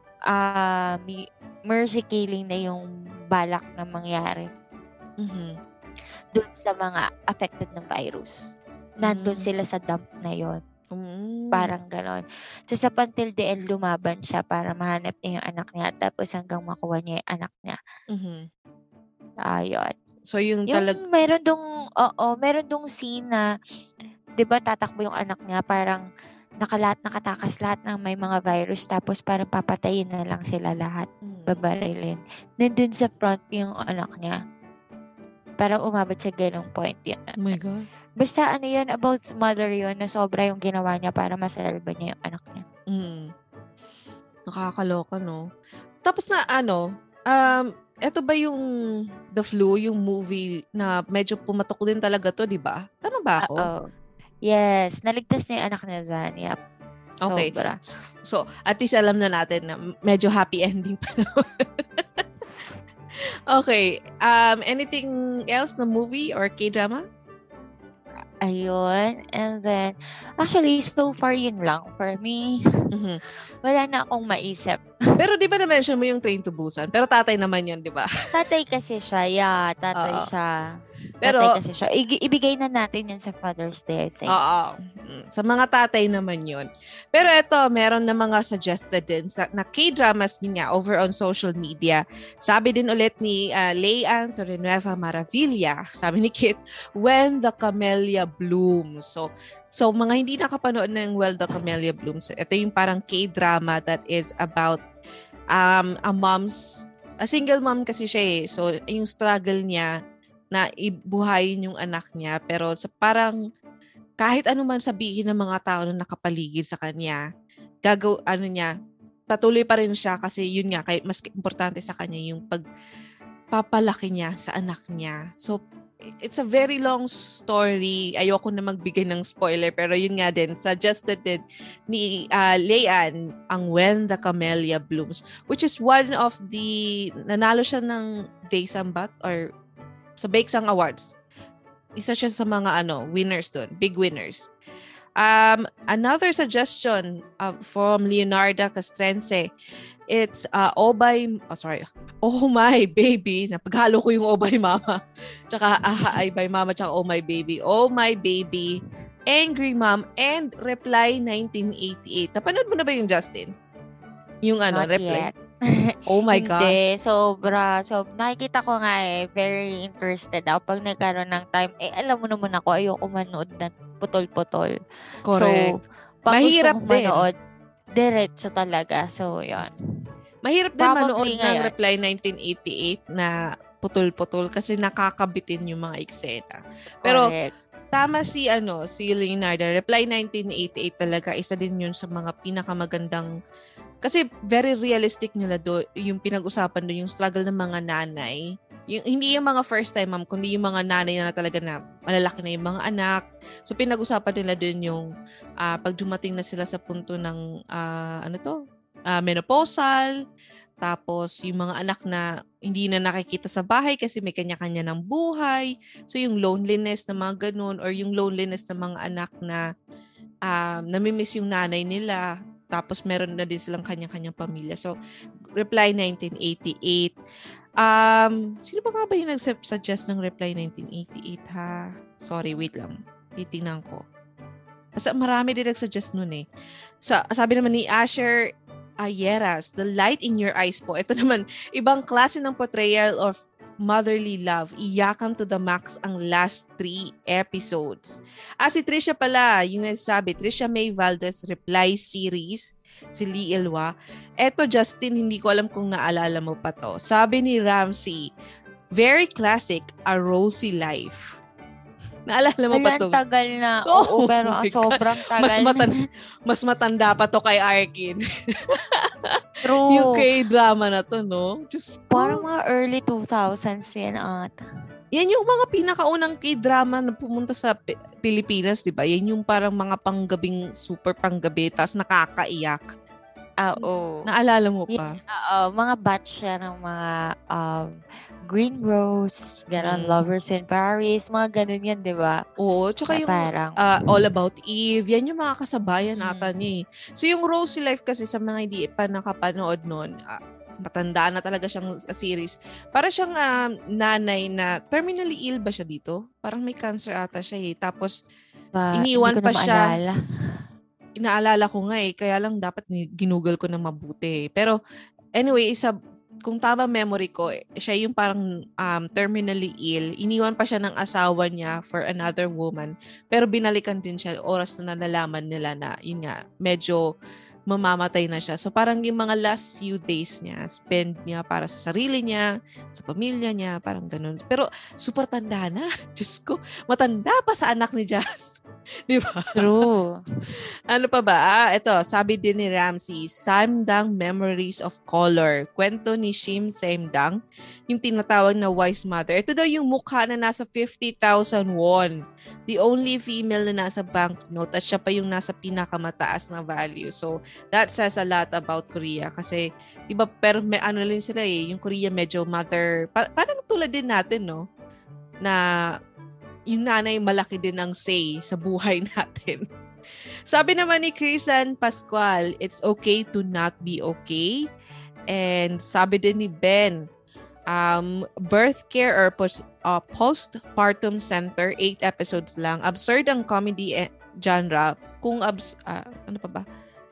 uh, mercy killing na yung balak na mangyari Mhm. dun sa mga affected ng virus. Nandun Mm. sila sa dump na yon. Mm. Parang ganon. So sa until the end, lumaban siya para mahanap niya yung anak niya. Tapos hanggang makuha niya yung anak niya. Mhm. Ayun. So yung, Yung talag meron dong, oo, meron dong scene na, di ba tatakbo yung anak niya, parang nakalat, nakatakas lahat ng may mga virus, tapos parang papatayin na lang sila lahat, Mm. babarilin. Nandun sa front yung anak niya. Parang umabot sa ganong point yun. Oh my God. Basta ano yun, about mother yun, na sobra yung ginawa niya para masalba niya yung anak niya. Mm. Nakakaloka, no? Tapos na ano, um, eto ba yung The Flu, yung movie na medyo pumatok din talaga to, di ba? Tama ba ako? Oo. Yes, naligtas niya yung anak niya dyan. Yep. Okay. Sobra. So, at least alam na natin na medyo happy ending pa naman. Okay. Um, anything else na movie or K-drama? Ayun. And then, actually, so far yun lang for me. Mhm. Wala na akong maisip. Pero di ba na-mention mo yung Train to Busan? Pero tatay naman yun, di ba? Tatay kasi siya. Yeah, tatay Oo. siya. Pero, tatay kasi siya. I- ibigay na natin yun sa Father's Day, I think. oo. Mm, Sa mga tatay naman yun. Pero eto, meron na mga suggested din sa, na K-dramas yun nga over on social media. Sabi din ulit ni uh, Leian Torrenueva Maravilla, sabi ni Kit, When the Camellia Blooms. So, so mga hindi nakapanood ng When the Camellia Blooms, ito yung parang K-drama that is about um, a mom's, a single mom kasi siya eh. So, yung struggle niya na ibuhayin yung anak niya. Pero sa parang kahit ano man sabihin ng mga tao na nakapaligid sa kanya, gagaw, ano niya, patuloy pa rin siya kasi yun nga, kay, mas importante sa kanya yung pagpapalaki niya sa anak niya. So, it's a very long story. Ayoko na magbigay ng spoiler, pero yun nga din, suggested din ni uh, Leian ang When the Camellia Blooms, which is one of the, nanalo siya ng Daysambat or sa Baeksang Awards. Isa siya sa mga ano winners doon, big winners. Um, another suggestion uh, from Leonardo Castrense, it's uh, Oh by, oh sorry, Oh My Baby. Napaghalo ko yung Oh by Mama. Tsaka Ah Ay by Mama, tsaka Oh My Baby. Oh My Baby, Angry Mom, and Reply nineteen eighty-eight. Napanood mo na ba yung Justin? Yung ano, Not Reply? yet. Oh my Hindi, gosh. sobra. So, nakikita ko nga eh, very interested ako. Pag nagkaroon ng time, eh, alam mo naman ako, ayoko manood ng putol-putol. Correct. So, pag Mahirap gusto kong din. manood, diretso talaga. So, yun. Mahirap din Probably manood ng ngayon. Reply nineteen eighty-eight na putol-putol kasi nakakabitin yung mga eksena. Pero Correct. tama si ano, si Leonardo. Reply nineteen eighty-eight talaga isa din yun sa mga pinakamagandang kasi very realistic nila do yung pinag-usapan do yung struggle ng mga nanay Yung, hindi yung mga first time mom, kundi yung mga nanay na, na talaga na malalaki na yung mga anak. So pinag-usapan nila dun yung uh, pag dumating na sila sa punto ng uh, ano to, uh, menopausal, tapos yung mga anak na hindi na nakikita sa bahay kasi may kanya-kanya ng buhay. So yung loneliness na mga ganun or yung loneliness ng mga anak na um, namimiss yung nanay nila. Tapos meron na din silang kanya-kanyang pamilya. So Reply nineteen eighty-eight. Um, sino ba nga ba yung nag-suggest ng Reply nineteen eighty-eight ha? Sorry, wait lang. Titingnan ko. Basta marami din nag-suggest nun eh. So, sabi naman ni Asher Ayeras, The Light in Your Eyes po. Ito naman, ibang klase ng portrayal of motherly love. Iyakan to the max ang last three episodes. Ah, si Trisha pala, yung nagsabi, Trisha May Valdez Reply Series, si Lee Ilwa. Eto, Justin, hindi ko alam kung naalala mo pa to. Sabi ni Ramsey, very classic, A Rosy Life. Naalala mo pa to? Ayan, tagal na. Oo, oh, pero sobrang tagal mas matan- na. Mas matanda pa to kay Arkin. True. Yung K-drama na to, no? Diyos ko. Parang mga early two thousands yan ata. Yan yung mga pinakaunang K-drama na pumunta sa P- Pilipinas, di ba? Yan yung parang mga panggabing, super panggabi, tas nakakaiyak. Ah, oo. Naalala mo pa? Oo, mga batch siya ng mga um, Green Rose, gano'n, Mm. Lovers in Paris, mga ganun yan, di ba? Oo, tsaka yung Parang, uh, All About Eve, yan yung mga kasabayan Mm. ata niya eh. So yung Rosy Life kasi sa mga hindi pa nakapanood nun, uh, matanda na talaga siyang uh, series. Para siyang uh, nanay na terminally ill ba siya dito? Parang may cancer ata siya eh. Tapos ba, iniwan hindi ko pa na siya. maalala. Inaalala ko nga eh, kaya lang dapat ginugol ko ng mabuti. Pero anyway, isa, kung tama memory ko, siya yung parang um, terminally ill. Iniwan pa siya ng asawa niya for another woman. Pero binalikan din siya oras na nalalaman nila na, yun nga, medyo mamamatay na siya. So parang yung mga last few days niya, spend niya para sa sarili niya, sa pamilya niya, parang ganun. Pero super tanda na. Diyos ko, matanda pa sa anak ni Jazz. Di ba? True. Ano pa ba? Ah, ito, sabi din ni Ramsey, Samdang Memories of Color. Kwento ni Shim Samdang, yung tinatawag na wise mother. Ito daw yung mukha na nasa fifty thousand won. The only female na nasa banknote at siya pa yung nasa pinakamataas na value. So, that says a lot about Korea. Kasi, di ba, pero may ano rin sila eh, yung Korea medyo mother, pa- parang tulad din natin, no? Na yung nanay malaki din ang say sa buhay natin. Sabi naman ni Crisan Pascual, it's okay to not be okay. And sabi din ni Ben, um, birth care or post, uh, postpartum center, eight episodes lang. Absurd ang comedy eh, genre. Kung, abs- uh, ano pa ba?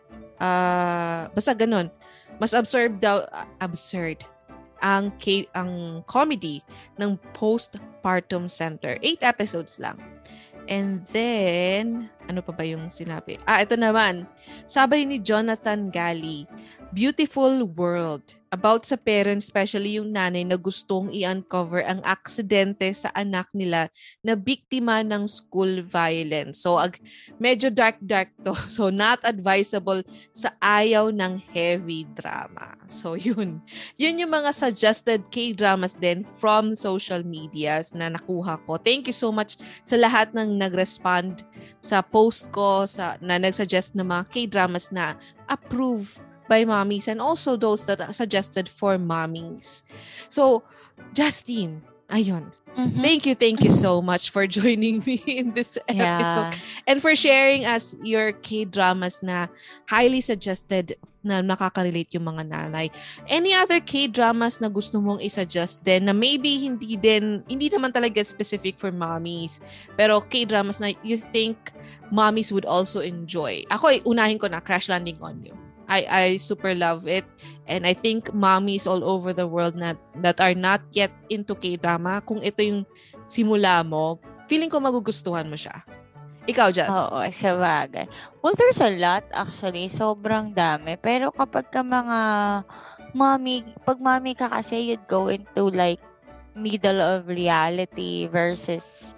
Uh, basta ganun. Mas absurd daw, uh, absurd. ang K- ang comedy ng Postpartum Center. Eight episodes lang. And then, ano pa ba yung sinabi? Ah, ito naman. Sabi ni Jonathan Gali, Beautiful World. About sa parents, especially yung nanay na gustong i-uncover ang aksidente sa anak nila na biktima ng school violence. So, ag- medyo dark-dark to. So, not advisable sa ayaw ng heavy drama. So, yun. Yun yung mga suggested K-dramas din from social medias na nakuha ko. Thank you so much sa lahat ng nag-respond sa post ko sa, na nag-suggest ng mga K-dramas na approve by mommies and also those that are suggested for mommies. So, Justine, ayun. Mm-hmm. Thank you, thank you so much for joining me in this Yeah. episode and for sharing us your K-dramas na highly suggested na nakaka-relate yung mga nanay. Any other K-dramas na gusto mong i-suggest din na maybe hindi din, hindi naman talaga specific for mommies, pero K-dramas na you think mommies would also enjoy? Ako, unahin ko na, Crash Landing on You. I I super love it, and I think mommies all over the world na, that are not yet into K-drama, kung ito yung simula mo, feeling ko magugustuhan mo siya. Ikaw, Jess? Oo, sabagay. Well, there's a lot actually. Sobrang dami. Pero kapag ka mga mommy, pag mommy ka kasi, you'd go into like middle of reality versus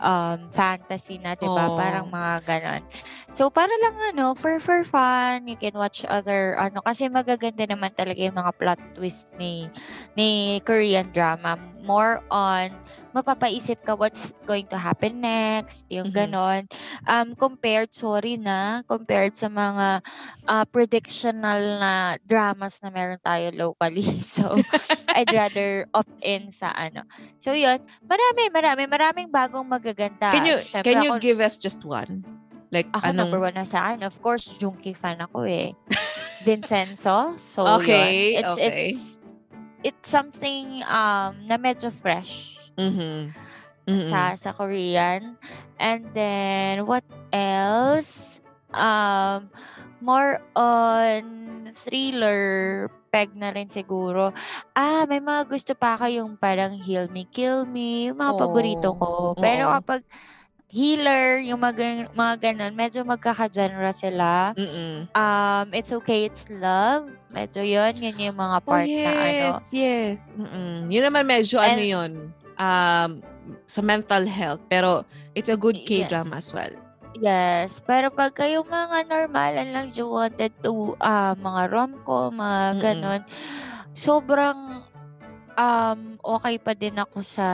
um, fantasy na, diba? Oh. Parang mga ganon. So, para lang, ano, for, for fun, you can watch other, ano, kasi magaganda naman talaga yung mga plot twist ni, ni Korean drama. More on, mapapaisip ka what's going to happen next, yung Mhm. ganon. Um, compared, sorry na, compared sa mga uh, predictional na dramas na meron tayo locally. So, I'd rather opt in sa ano. So, yun. Marami, marami, maraming bagong magaganda. Can you Syempre, can you ako, give us just one? Like ako anong number one na sa akin. Of course, Junki fan ako eh. Vincenzo. So, Okay, yun. It's, okay. it's, it's something um na medyo fresh Mhm. Mhm. sa sa Korean. And then, what else? Um, more on thriller, peg na rin siguro. Ah, may mga gusto pa ako yung parang Heal Me, Kill Me, yung mga paborito ko. Oh, Pero oo. kapag healer, yung mga, mga ganun, medyo magkaka-genre sila. Mm. Um, It's Okay, It's Love. Medyo yun, yun yung mga Oh, part na ano. yes, yes. Mm. Yun naman medyo ano And- yun, um, sa mental health. Pero it's a good Yes. K-drama as well. Yes, pero pag kayong mga normalan lang you wanted to ah mga rom-com, mga Mm-mm. ganun, sobrang um okay pa din ako sa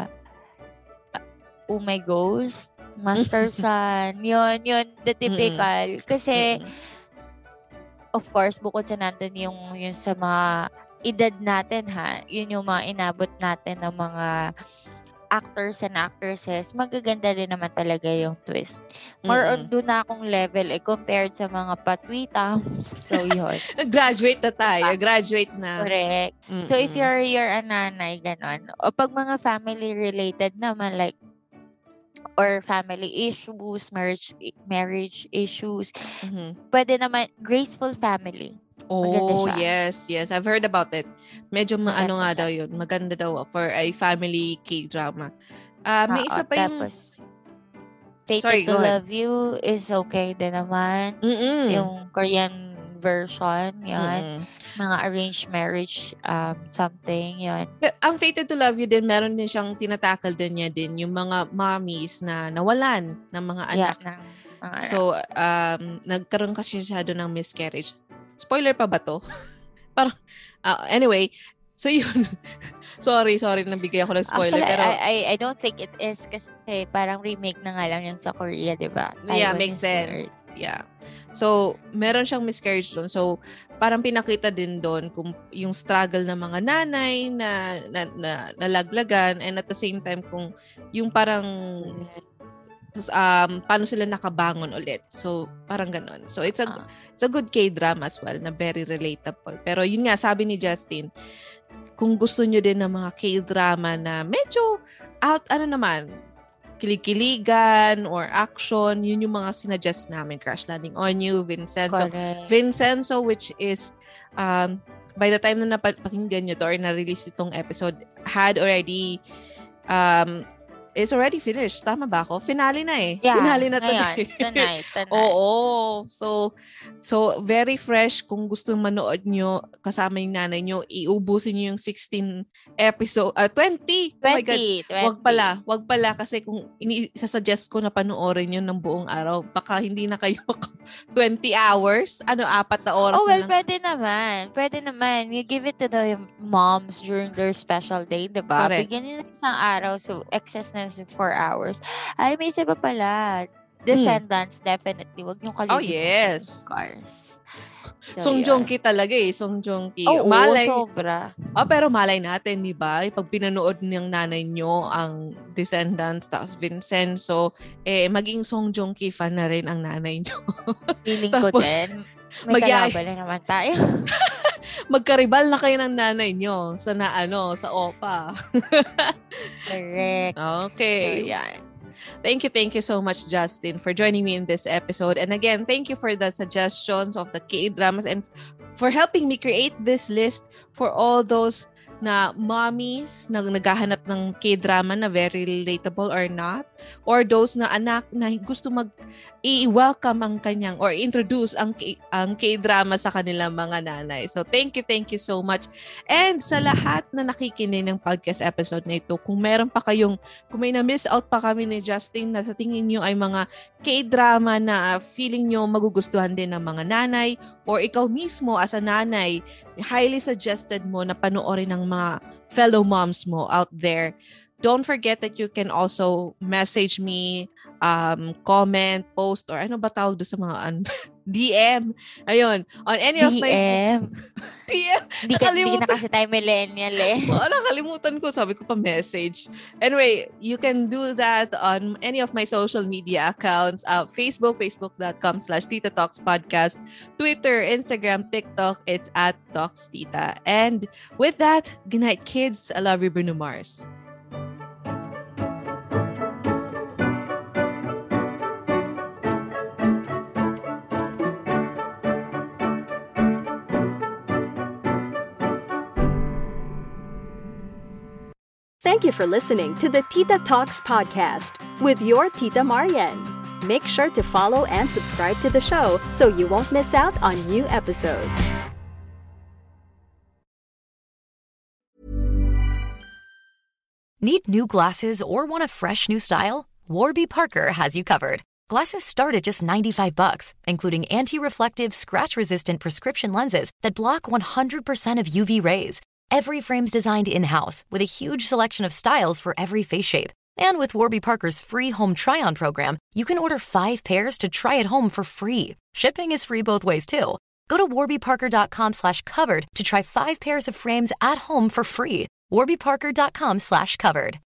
uh, Oh My Ghost, Master Sun, yun, yun, the typical. Kasi, Mm-mm. of course, bukod sa nandun yung, yung sa mga edad natin ha, yun yung mga inabot natin ng mga actors and actresses, magaganda rin naman talaga yung twist. More on Mm-mm. doon na akong level eh, compared sa mga patwitams. So, yun. Graduate na tayo. Graduate na. Correct. So, if Mm-mm. you're, you're a nanay, ganon. O pag mga family-related naman, like, or family issues, marriage marriage issues, Mhm. pwede naman, Graceful Family. Maganda Oh, siya. yes, yes. I've heard about it. Medyo ma- ano Maganda nga siya. daw yun. Maganda daw for a family K-drama. Ah, may Oo, isa pa yung... tapos, Fated Sorry, to go ahead. Love You is okay din naman. Mm-mm. Yung Korean version, yan. Mm-mm. Mga arranged marriage, um, something, yan. Pero ang Fated to Love You din, meron din siyang tinatakal din niya din yung mga mommies na nawalan ng mga Yeah, anak. ng mga anak. So, um, nagkaroon kasi siya doon ng miscarriage. Spoiler pa ba to? Parang, ah, anyway, so yun. sorry, sorry, nabigay ako ng spoiler. Actually, pero, I, I, I don't think it is kasi parang remake na nga lang yun sa Korea, di ba? yeah, Taiwan makes is third. sense. Yeah. So, meron siyang miscarriage doon. So, parang pinakita din doon kung yung struggle ng mga nanay na, na, na nalaglagan, and at the same time kung yung parang um paano sila nakabangon ulit. So, parang ganon. So, it's a Ah. it's a good K-drama as well na very relatable. Pero yun nga, sabi ni Justin, kung gusto nyo din ng mga K-drama na medyo out, ano naman, kilig-kiligan or action, yun yung mga sinuggest namin. Crash Landing on You, Vincenzo. Correct. Vincenzo, which is, um, by the time na napakinggan nyo to or na-release itong episode, had already, um, it's already finished. Tama ba ako? Finale na eh. Yeah, Finale na ngayon, today. tonight, tonight. Oo. So, so very fresh. Kung gusto manood nyo, kasama yung nanay nyo, iubusin nyo yung sixteen episode, uh, twenty. Oh my God. twenty, twenty. Wag pala, wag pala kasi kung ini-suggest ko na panoorin yun ng buong araw, baka hindi na kayo twenty hours, ano, apat na oras Oh, na well, lang. pwede naman. Pwede naman. You give it to the moms during their special day, diba? Correct. Bigyan nila isang araw, so excess na sa four hours. Ay, may isa pa pala. Descendants, definitely. Wag niyong kalimutan. Oh, yes. Cars. Song Joong-ki talaga eh, Song Joong-ki. Oo, malay, sobra. oh, pero malay natin, di ba? Pag pinanood ng nanay nyo ang Descendants, tapos Vincenzo, eh, maging Song Joong-ki fan na rin ang nanay nyo. Feeling ko Tapos, din. May mag-i- kalaban na naman tayo. Magkaribal na kayo ng nanay nyo sa na, ano, sa O P A. Correct. Okay. So, yan. Thank you, thank you so much, Justin, for joining me in this episode. And again, thank you for the suggestions of the K-dramas and for helping me create this list for all those na mommies na naghahanap ng K-drama na very relatable or not, or those na anak na gusto mag i-welcome ang kanyang or introduce ang K- ang K-drama sa kanilang mga nanay. So thank you, thank you so much. And sa lahat na nakikinig ng podcast episode na ito, kung meron pa kayong, kung may na-miss out pa kami ni Justin na sa tingin nyo ay mga K-drama na feeling nyo magugustuhan din ng mga nanay, or ikaw mismo as a nanay, highly suggested mo na panoorin ng mga fellow moms mo out there, don't forget that you can also message me, um, comment, post, or ano ba tawag doon sa mga un- D M. Ayun. On any of my... D M? D M? Di ka, di na kasi tayo millennial eh. Oo, nakalimutan ko. Sabi ko pa message. Anyway, you can do that on any of my social media accounts. Uh, Facebook, facebook.com slash Tita Talks Podcast. Twitter, Instagram, TikTok, it's at Talks Tita. And with that, good night, kids. I love you, Bruno Mars. Thank you for listening to the Tita Talks podcast with your Tita Marian. Make sure to follow and subscribe to the show so you won't miss out on new episodes. Need new glasses or want a fresh new style? Warby Parker has you covered. Glasses start at just ninety-five bucks, including anti-reflective, scratch-resistant prescription lenses that block one hundred percent of U V rays. Every frame's designed in-house with a huge selection of styles for every face shape. And with Warby Parker's free home try-on program, you can order five pairs to try at home for free. Shipping is free both ways, too. Go to warbyparker.com slash covered to try five pairs of frames at home for free. warbyparker.com slash covered.